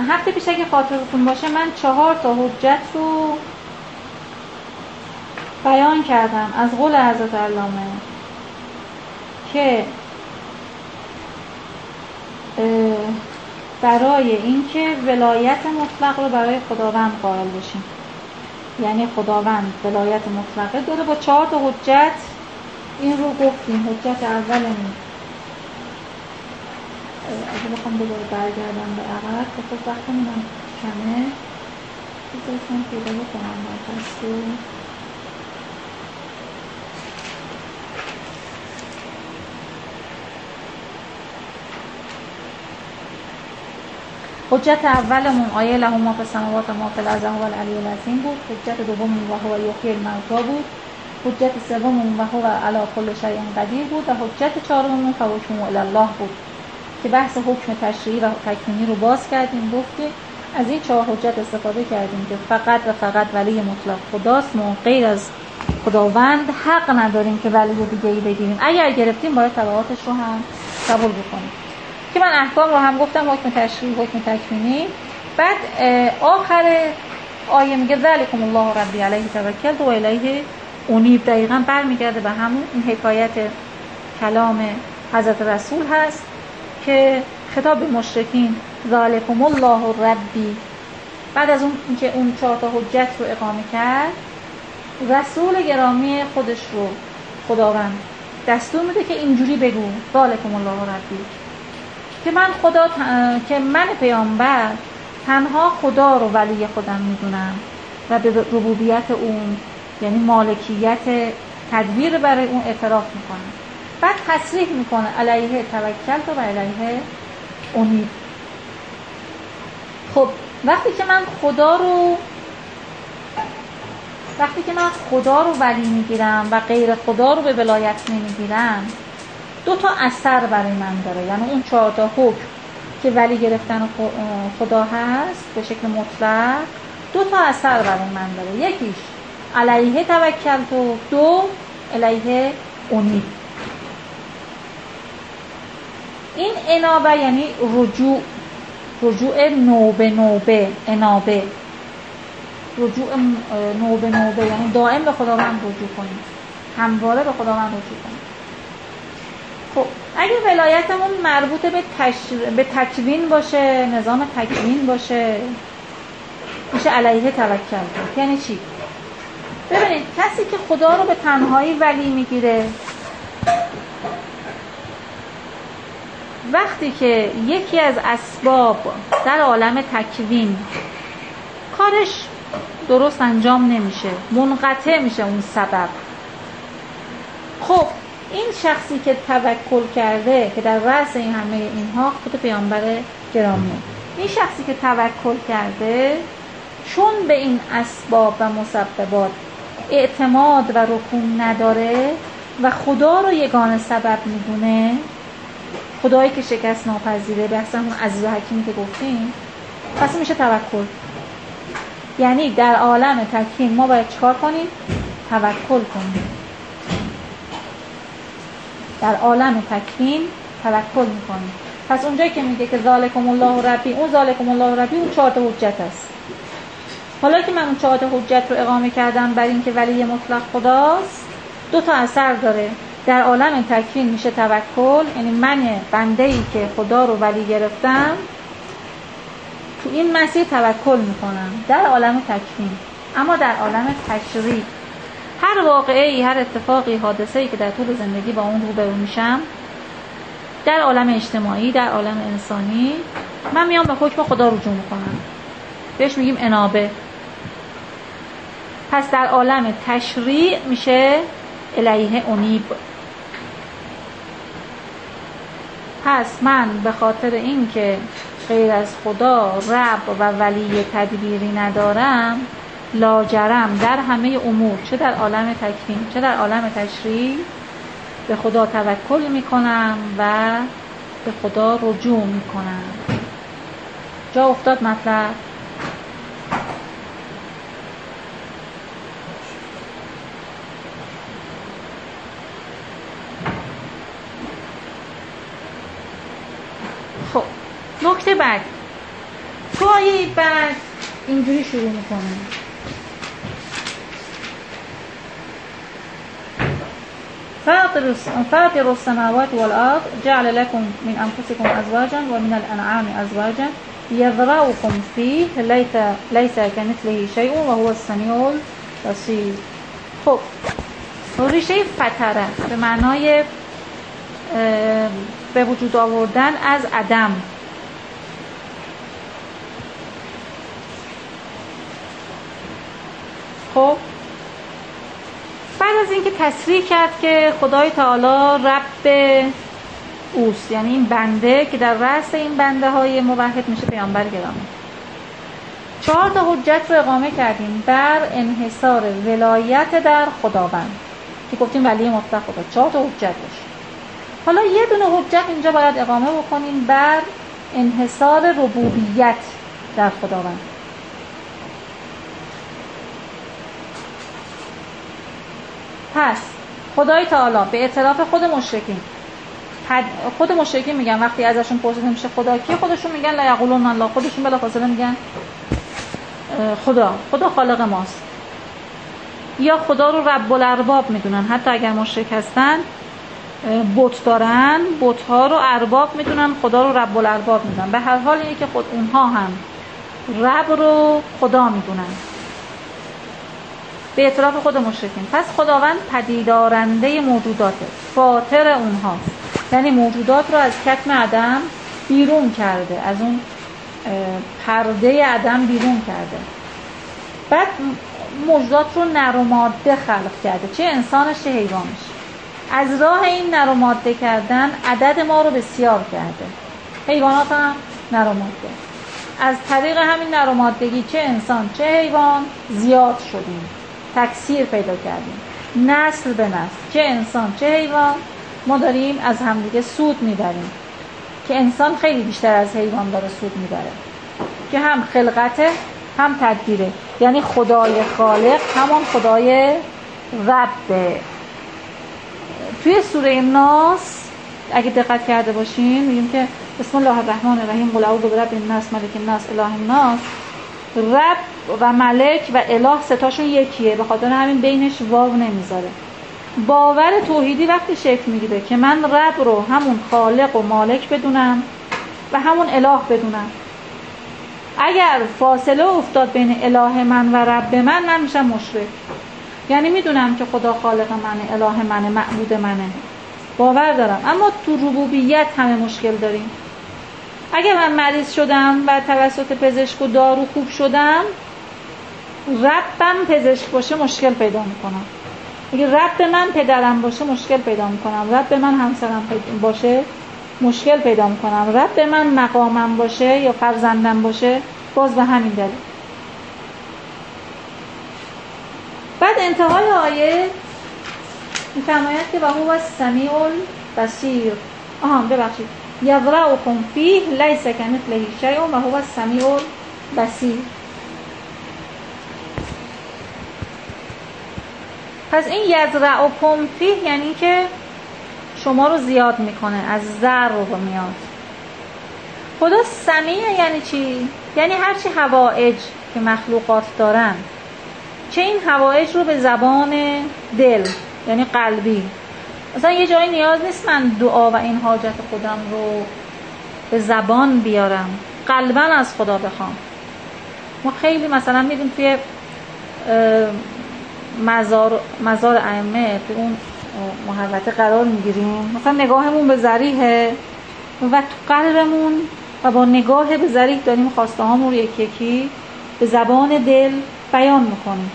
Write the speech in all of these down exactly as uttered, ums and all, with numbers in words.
هفته پیش اگه خاطرتون باشه من چهار تا حجت رو بیان کردم از قول حضرت علامه که برای اینکه ولایت مطلق رو برای خداوند قائل بشیم، یعنی خداوند ولایت مطلقه داره. با چهار تا حجت این رو گفتیم. حجت اولمون اگه بخوام دوباره برگردم به عقب که خب وقتمون هم کمه، بذارتون پیدا بکنم برپس رو. حجت اولمون آیه له ما فی السماوات و ما فی الارض هو العلی العظیم بود. حجت دوممون و هو یحیی الموتی بود. حجت سوممون و هو علی کل شیء قدیر بود و حجت چهارممون فحکمه الی الله بود که بحث حکم تشریعی و تکوینی رو باز کردیم. گفتیم از این چهار حجت استفاده کردیم که فقط و فقط ولی مطلق خداست، ما غیر از خداوند حق نداریم که ولی دیگه‌ای بگیریم. اگر گرفتیم باید تبعاتش رو هم قبول بکنیم. که من احکام رو هم گفتم، حکم تشریعی، حکم تکوینی. بعد آخر آیه میگه ذلکم الله ربی علیه توکلت و الیه انیب. دقیقاً برمیگرده به همون این حکایت کلام حضرت رسول هست که خطاب به مشرکین ذلکم الله ربی. بعد از اون که اون چهار تا حجت رو اقامه کرد، رسول گرامی خودش رو خداوند دستور میده که اینجوری بگو ذلکم الله ربی، که من خدا که من پیامبر تنها خدا رو ولی خودم میدونم و به ربوبیت اون، یعنی مالکیت تدبیر برای اون اعتراف میکنم. بعد تصریح میکنه علیه توکلت و علیه انیب. خب وقتی که من خدا رو وقتی که من خدا رو ولی میگیرم و غیر خدا رو به ولایت نمیگیرم، دو تا اثر برای من داره. یعنی اون چهار تا حکم که ولی گرفتن خدا هست به شکل مطلق، دو تا اثر برای من داره. یکیش علیه توکلت و دو علیه انیب. این انابه یعنی رجوع، رجوع نوبه نوبه، انابه رجوع نوبه نوبه، یعنی دائم به خداوند رجوع کنیم، همواره به خداوند رجوع کنیم. خب اگه ولایتمون مربوط به, تشر... به تکوین باشه، نظام تکوین باشه، میشه علیه توکل. یعنی چی؟ ببینید کسی که خدا رو به تنهایی ولی میگیره، وقتی که یکی از اسباب در عالم تکوین کارش درست انجام نمیشه، منقطع میشه اون سبب، خب این شخصی که توکل کرده که در رأس این همه اینها خود پیامبر گرامیه، این شخصی که توکل کرده چون به این اسباب و مسببات اعتماد و رکون نداره و خدا رو یگانه سبب میدونه، خدایی که شکست ناپذیره، بحث همون عزیز و حکیمی که گفتیم، پس میشه توکل. یعنی در عالم تکوین ما باید چکار کنیم؟ توکل کنیم. در عالم تکوین توکل میکنیم. پس اونجایی که میگه که ذالکم الله ربی، اون ذالکم الله ربی اون چهار تا حجت است. حالا که من اون چهار تا حجت رو اقامه کردم بر این که ولی مطلق خداست، دو تا اثر داره. در عالم تکوین میشه توکل، یعنی من بنده‌ای که خدا رو ولی گرفتم تو این مسیر توکل میکنم در عالم تکوین. اما در عالم تشریع هر واقعی، هر اتفاقی، حادثه‌ای که در طول زندگی با اون روبرو میشم، در عالم اجتماعی، در عالم انسانی، من میام به حکم خدا رجوع میکنم، بهش میگیم انابه. پس در عالم تشریع میشه الیه انیب. پس من به خاطر این که غیر از خدا رب و ولی تدبیری ندارم، لاجرم در همه امور، چه در عالم تکوین چه در عالم تشریع، به خدا توکل میکنم و به خدا رجوع میکنم. جا افتاد مطلب؟ خب نکته بعد، تو آیه بعد اینجوری شروع میکنه: فاطر السماوات والارض جعل لكم من انفسكم ازواجا ومن الانعام ازواجا يذرأكم فيه ليس كمثله شيء وهو السميع البصير. خب ریشه فطره به معنای به وجود آوردن از عدم. خب بعد از اینکه تصریح کرد که خدای تعالی رب اوست، یعنی این بنده که در رأس این بنده های موحد میشه پیامبر گرامی، چهار تا حجت رو اقامه کردیم بر انحصار ولایت در خداوند که گفتیم ولی مطلق خدا. چهار تا حجت باشه. حالا یه دونه حجت اینجا باید اقامه بکنیم بر انحصار ربوبیت در خداوند. پس خدای تعالی به اعتراف خود مشرکین، خود مشرکین میگن وقتی ازشون پرسیده میشه خدا کی، خودشون میگن لا یقولون الله، خودشون بلافاصله میگن خدا خدا خالق ماست، یا خدا رو رب الارباب میدونن. حتی اگر مشرک هستن بت دارن، بت ها رو ارباب میدونن، خدا رو رب الارباب میدونن. به هر حال اینه که خود اونها هم رب رو خدا میدونن به اعتراف خود مشرکین. پس خداوند پدیدارنده موجوداته، فاطر اونها، یعنی موجودات رو از کتم عدم بیرون کرده، از اون پرده عدم بیرون کرده. بعد موجودات رو نر و ماده خلق کرده، چه انسانش چه حیوانش. از راه این نر و ماده کردن عدد ما رو بسیار کرده، حیوانات هم نر و ماده. از طریق همین نر و مادگی چه انسان چه حیوان زیاد شدیم، تکثیر پیدا کردیم، نسل به نسل، چه انسان چه حیوان ما داریم از همدیگه سود میبریم، که انسان خیلی بیشتر از حیوان داره سود میبره، که هم خلقته هم تدبیره. یعنی خدای خالق همون خدای ربه. توی سوره ناس اگه دقت کرده باشین میگیم که بسم الله الرحمن الرحیم قل اعوذ برب الناس ملک الناس اله الناس. رب و ملک و اله ستاشون یکیه، به خاطر همین بینش واو نمیذاره. باور توحیدی وقتی شکل میگیره که من رب رو همون خالق و مالک بدونم و همون اله بدونم. اگر فاصله افتاد بین اله من و رب من، من میشم مشرک. یعنی میدونم که خدا خالق منه، اله منه، معبود منه، باور دارم، اما تو ربوبیت همه مشکل داریم. اگر من مریض شدم و توسط پزشک و دارو خوب شدم، ربم پزشک باشه مشکل پیدا میکنم. اگر رب من پدرم باشه مشکل پیدا میکنم، رب من همسرم باشه مشکل پیدا میکنم، رب من مقامم باشه یا فرزندم باشه باز به همین دلیل. بعد انتهای آیه میفرماید که و هو السمیع البصیر. آها ببخشید یذرأکم فیه لیس کمثله شیء و هو السمیع البصیر. پس این یذرأکم فیه یعنی که شما رو زیاد میکنه، از ذر رو میاد. خدا سمیع یعنی چی؟ یعنی هرچی حوائج که مخلوقات دارن، چه این حوائج رو به زبان دل یعنی قلبی، مثلا یه جایی نیاز نیست من دعا و این حاجت خودم رو به زبان بیارم، قلباً از خدا بخوام. ما خیلی مثلا میریم توی مزار مزار ائمه، تو اون محوطه قرار میگیریم، مثلا نگاهمون به ذریحه و تو قلبمون و با نگاه به ذریح داریم خواسته هامون رو یکی یکی به زبان دل بیان میکنیم.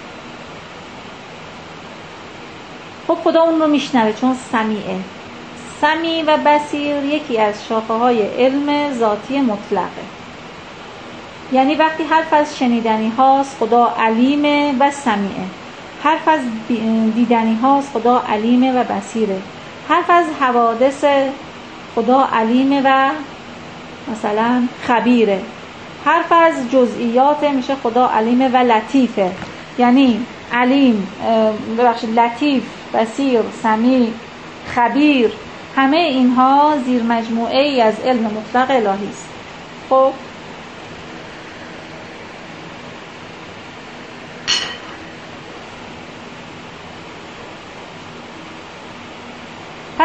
خب خدا اون رو میشنوه چون سمیعه. سمیع و بصیر یکی از شاخه های علم ذاتی مطلقه. یعنی وقتی حرف از شنیدنی هاست خدا علیمه و سمیعه، حرف از دیدنی هاست خدا علیمه و بصیره، حرف از حوادث خدا علیمه و مثلا خبیره، حرف از جزئیات میشه خدا علیمه و لطیفه. یعنی علیم، ببخشید لطیف، بصیر، سمیع، خبیر، همه اینها زیر مجموعه ای از علم مطلق الهی است. خب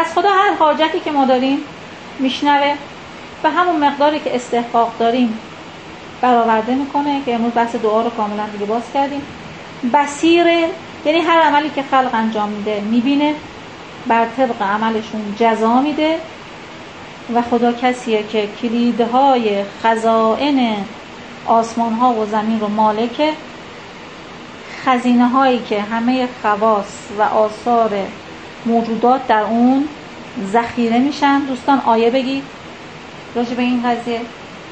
پس خدا هر حاجتی که ما داریم میشنوه و همون مقداری که استحقاق داریم برآورده میکنه، که امروز بحث دعا رو کاملا دیگه باز کردیم. بصیره، یعنی هر عملی که خلق انجام میده میبینه، بر طبق عملشون جزا میده و خدا کسیه که کلیدهای خزائن آسمان ها و زمین رو مالکه، خزینه هایی که همه خواص و آثار موجودات در اون ذخیره میشن. دوستان آیه بگید راجع به این قضیه.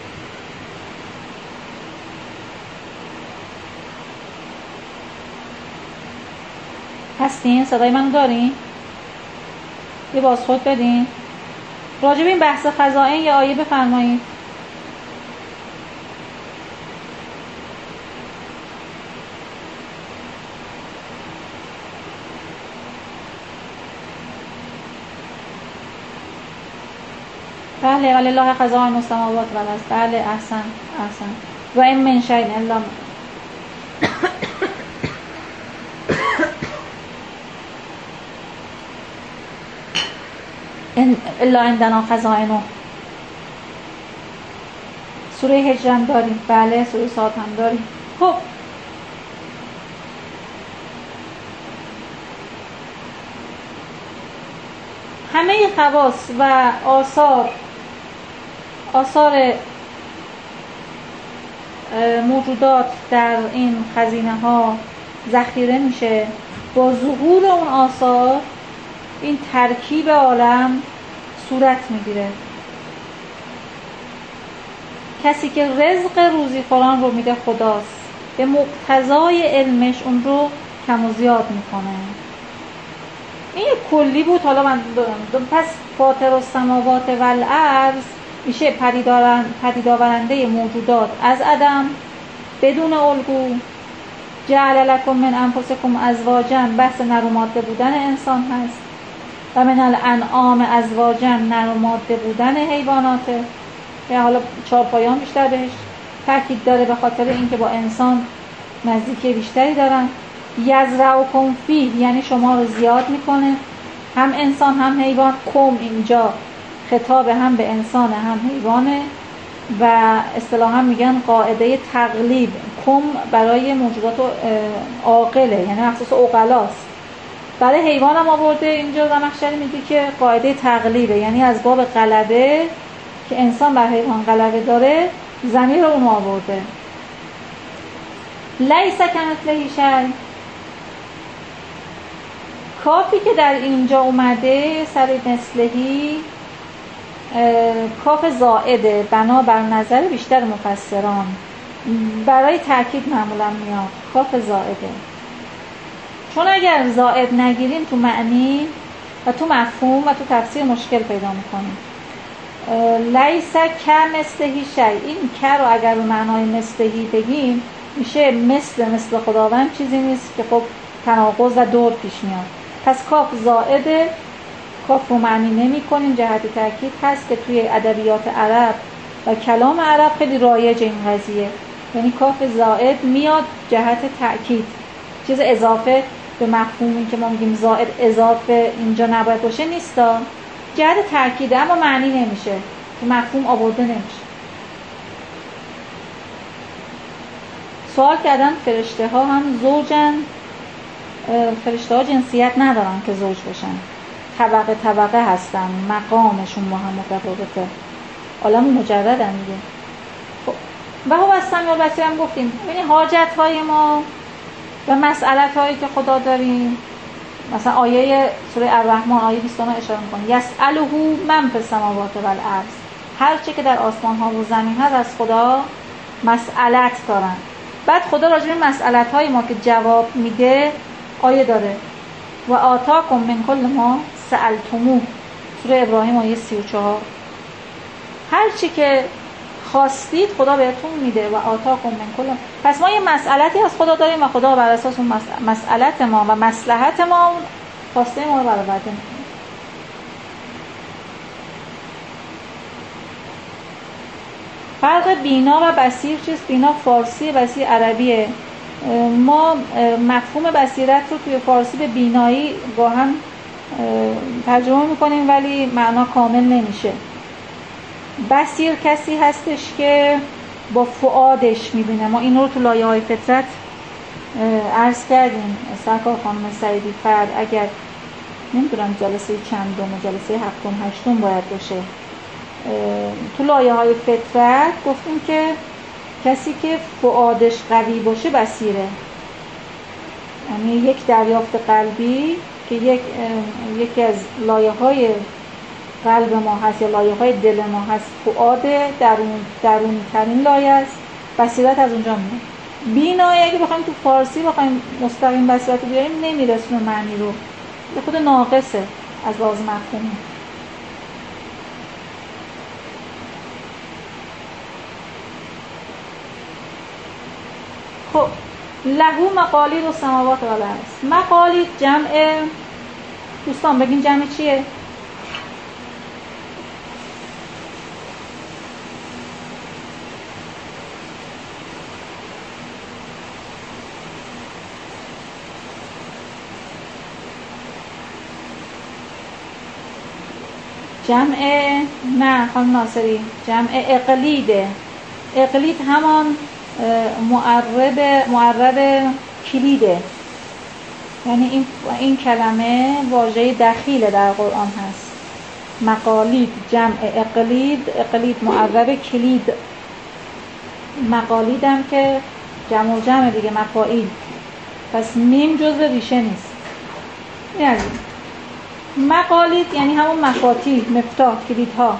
هستین؟ صدای منو دارین؟ یه بازخورد بدین راجع به این بحث خزائن. یه آیه بفرمایید. بله، ولله خزائن السماوات والارض. بله، احسن احسن. و این من شیء الا ان الا عندنا خزائنه. سوره هجر هم داریم. بله، سوره صاد هم داریم. خب همه خواص و آثار آثار موجودات در این خزینه ها ذخیره میشه. با ظهور اون آثار این ترکیب عالم صورت میگیره. کسی که رزق روزی خوران رو میده خداست، به مقتضای علمش اون رو کم و زیاد میکنه. این کلی بود. حالا من دارم. پس فاطر السماوات والارض میشه پدیدآورنده موجودات از عدم بدون الگو. جعل لکم من انفسکم ازواجا، بحث نر و ماده بودن انسان هست. و من الانعام ازواجا، نر و ماده بودن حیواناته. یا حالا چهارپایان بیشتر بهش تاکید داره به خاطر اینکه با انسان نزدیکی بیشتری دارن. یزرعکم فیه، یعنی شما رو زیاد میکنه، هم انسان هم حیوان. کم اینجا خطاب هم به انسان هم حیوانه و اصطلاحا میگن قاعده تقلیب. کم برای موجودات عاقله، یعنی مخصوص عقلاست. برای حیوان هم آورده اینجا زمخشری میگه که قاعده تقلیبه، یعنی از باب غلبه که انسان بر حیوان غلبه داره ضمیر رو اون آورده. لیس کمثله شیء، کافی که در اینجا اومده سر مثلهی کاف زائده بنا بر نظر بیشتر مفسران، برای تأکید معمولا میاد کاف زائده. چون اگر زائد نگیریم تو معنی و تو مفهوم و تو تفسیر مشکل پیدا میکنیم. لیس کمثله شیء، این که رو اگر به معنای مثلهی بگیم میشه مثل مثل خداوند چیزی نیست که خب تناقض و دور پیش میاد. پس کاف زائده، کاف رو معنی نمی کنیم، جهت تأکید هست که توی ادبیات عرب و کلام عرب خیلی رایج این قضیه. یعنی کاف زائد میاد جهت تأکید، چیز اضافه به مفهومی که ما میگیم زائد اضافه اینجا نباید باشه نیستا، جهت تأکیده، اما معنی نمیشه، تو مفهوم آورده نمیشه. سوال کردن فرشته ها هم زوجن؟ فرشته ها جنسیت ندارن که زوج باشن، طبقه طبقه هستن، مقامشون با هم متفاوته، عالم مجردن دیگه. خب و هو السمیع البصیر هم گفتیم. ببینید حاجت های ما و مسئلت هایی که خدا داریم، مثلا آیه سوره الرحمن آیه بیست و نه اشاره می‌کنه یسأله من فی السماوات والارض، هر چه که در آسمان ها و زمین هست از خدا مسئلت دارن. بعد خدا راجع به مسئلت های ما که جواب میده آیه داره و آتاکم من کل ما سألتموه، سوره ابراهیم آیه سی و چهار. هر چی که خواستید خدا بهتون میده و آتاکم من کل. پس ما یه مسئلتی از خدا داریم و خدا بر اساس اون مسئلت ما و مصلحت ما خواسته ما رو برآورده میکنه. فرق بینا و بصیر چیست؟ بینا فارسی، بصیر عربیه. ما مفهوم بصیرت رو توی فارسی به بینایی با هم ترجمه میکنیم ولی معنا کامل نمیشه. بصیر کسی هستش که با فؤادش میبینه. ما این رو تو لایه های فطرت عرض کردیم. سرکار خانم سعیدی فرد اگر نمیدونم جلسه چندم، جلسه هفتم هشتم باید باشه، تو لایه های فطرت گفتیم که کسی که فؤادش قوی باشه بصیره. یعنی یک دریافت قلبی که یک یکی از لایه های قلب ما هست یا لایه های دل ما هست، فؤاد درون درونی ترین لایه است، بصیرت از اونجا میاد. بینایی اگه بخوایم تو فارسی بخوایم مستقیم بصیرت رو بیاریم نمیرسونه معنی رو، به خود ناقصه از لحاظ مفهومی. خب لهو مقالید و سماوات و الارض. مقالید جمع، دوستان بگین جمع چیه؟ جمع نه خانم ناصری، جمع اقلیده. اقلید همان معرب معرب کلیده. یعنی این این کلمه واژه دخیل در قرآن هست. مقالید جمع اقلید، اقلید معرب کلید. مقالید هم که جمع و جمع دیگه، مفاعیل. پس میم جزء ریشه نیست. این از این. مقالید یعنی همون مفاتیح، مفتاح، کلیدها.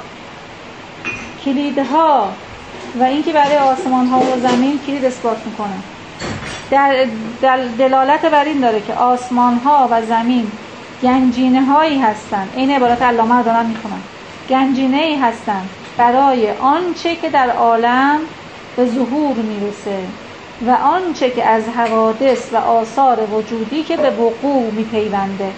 کلیدها و این که برای آسمان ها و زمین کلید اثبات میکنه. در دلالت بر این داره که آسمان ها و زمین گنجینه هایی هستند. این عبارت علامه رو دارن میخونن. گنجینه ای هستند برای آنچه که در عالم به ظهور میرسه و آنچه که از حوادث و آثار وجودی که به وقوع میپیونده.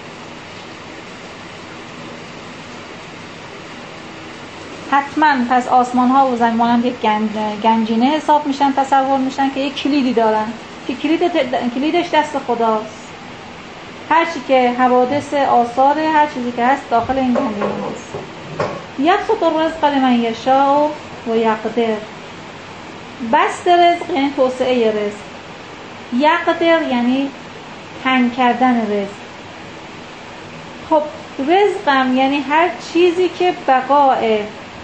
حتما پس آسمان ها و زمین هم یک گنج، گنجینه حساب میشن، تصور میشن که یک کلیدی دارن که کلید کلیدش دست خداست. هر چی که حوادث آثار هر چیزی که هست داخل این گنجینه هست. یبسط الرزق لمن یشاء و یقدر. بسط رزق یعنی توسعه رزق. یقدر یعنی تنگ کردن رزق. خب رزقم یعنی هر چیزی که بقای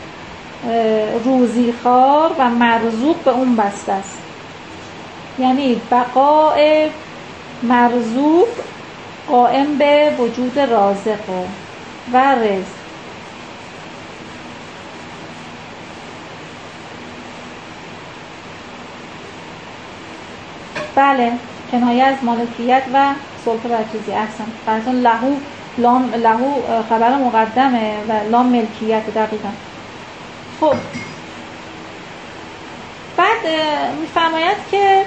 روزیخوار و مرزوق به اون بسته است. یعنی بقای مرزوق قائم به وجود رازق و رزق. بله، کنایه از مالکیت و سلطه بر چیزی. احسن. فرضاً لهو لام لهو خبر مقدمه و لام ملکیت دقیقاً. خب بعد میفرماید که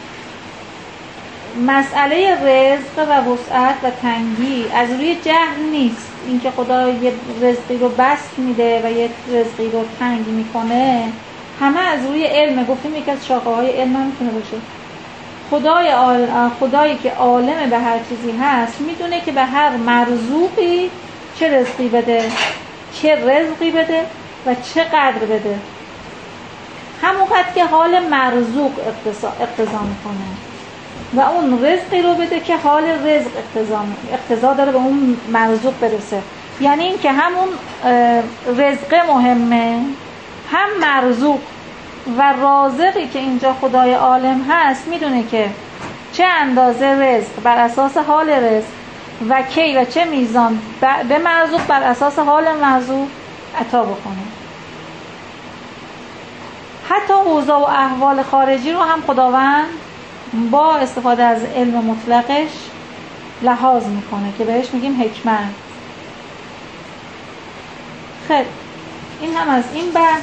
مسئله رزق و وسعت و تنگی از روی جهل نیست. اینکه خدا یه رزقی رو بسط میده و یه رزقی رو تنگ میکنه همه از روی علم. گفتیم یکی از شاخه‌های علم هم میتونه باشه. خدای آل... خدایی که عالم به هر چیزی هست میدونه که به هر مرزوقی چه رزقی بده، چه رزقی بده و چه قدر بده. همون قدر که حال مرزوق اقتضا, اقتضا میکنه و اون رزقی رو بده که حال رزق اقتضا, اقتضا داره به اون مرزوق برسه. یعنی این که همون رزق مهمه، هم مرزوق و رازقی که اینجا خدای عالم هست میدونه که چه اندازه رزق بر اساس حال رزق و کی و چه میزان به مرزوق بر اساس حال مرزوق عطا بکنه. حتی اوضاع و احوال خارجی رو هم خداوند با استفاده از علم مطلقش لحاظ میکنه که بهش میگیم حکمت. خب این هم از این بحث.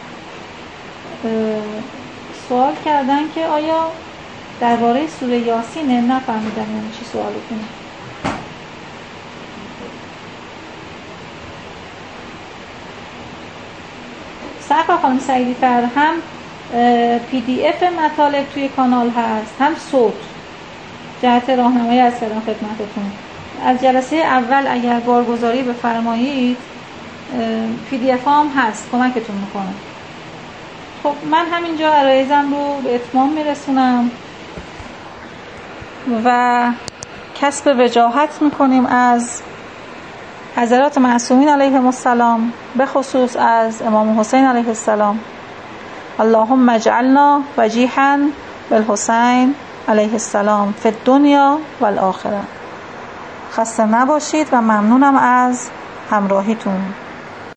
سوال کردن که آیا درباره سوره یاسینه؟ نفهمیدم یعنی چی سوالتونه. سرکار خانم سعیدی فر هم پی دی اف مطالب توی کانال هست، هم صوت. جهت راهنمایی از کردم خدمتتون. از جلسه اول اگر بارگذاری بفرمایید پی دی اف هم هست، کمکتون میکنه. خب من همینجا عرایزم رو به اتمام میرسونم و کسب وجاهت میکنیم از حضرات معصومین علیهم السلام، به خصوص از امام حسین علیه السلام. اللهم اجعلنا وجیحا بالحسین علیه السلام فی الدنیا و الاخره. خسته نباشید و ممنونم از همراهیتون.